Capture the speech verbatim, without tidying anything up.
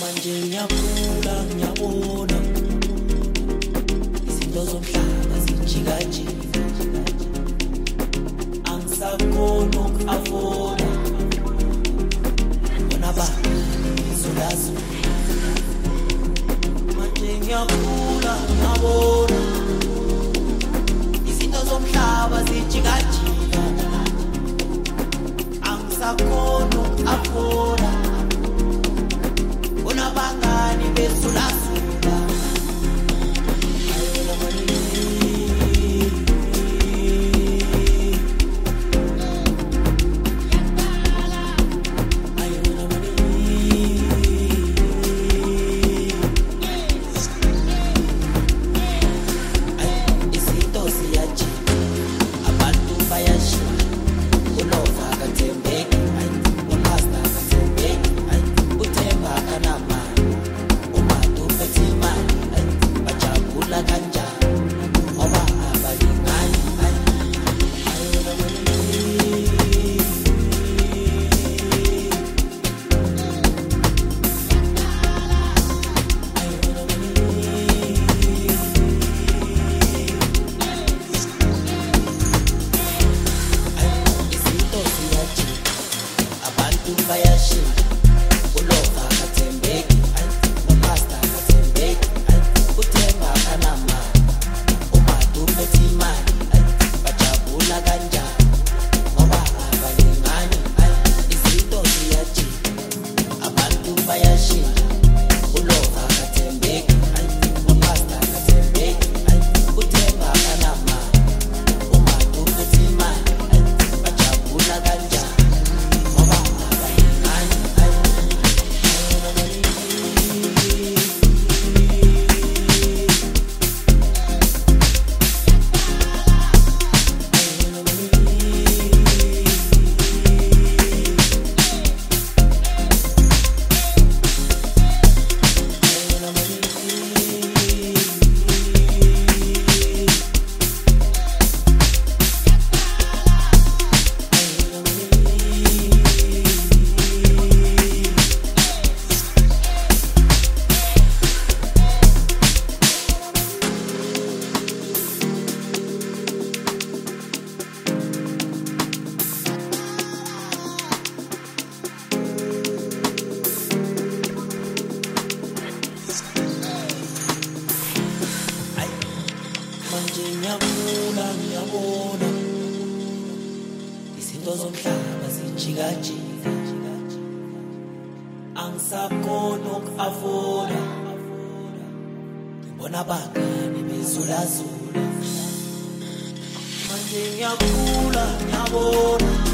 manje ngiyakula ngiyabona izinto zomhlaba zijikajika angisakhona uku-afforda bona bani zulazo manje ngiyakula ngiyabona izinto zomhlaba zijikajika angisakhona uku-afforda bona bangani besulazula ayona mani ayona mani izinto ziyajika abantu bayashiya ulova akathembeki umasta akathembeki uthemba kanamani umadu uphethe imali bajabula kanjani ngoba abalingani ayona mani ayona mani izinto ziyajika abantu bayashiya ulova akathembeki umasta akathembeki uthemba kanamani umadu uphethe imali bajabula kanjani ngoba abalingani izinto ziyajika abantu bayashiya ulova akathembeki umasta akathembeki uthemba kanamani umadu uphethe imali bajabula kanjani ngoba abalingani ayona mani manje ngiyakula ngiyabona izinto zomhlaba zijikajika angisakhona uku-afforda ngibona abangani bezulazula manje ngiyakula ngiyabona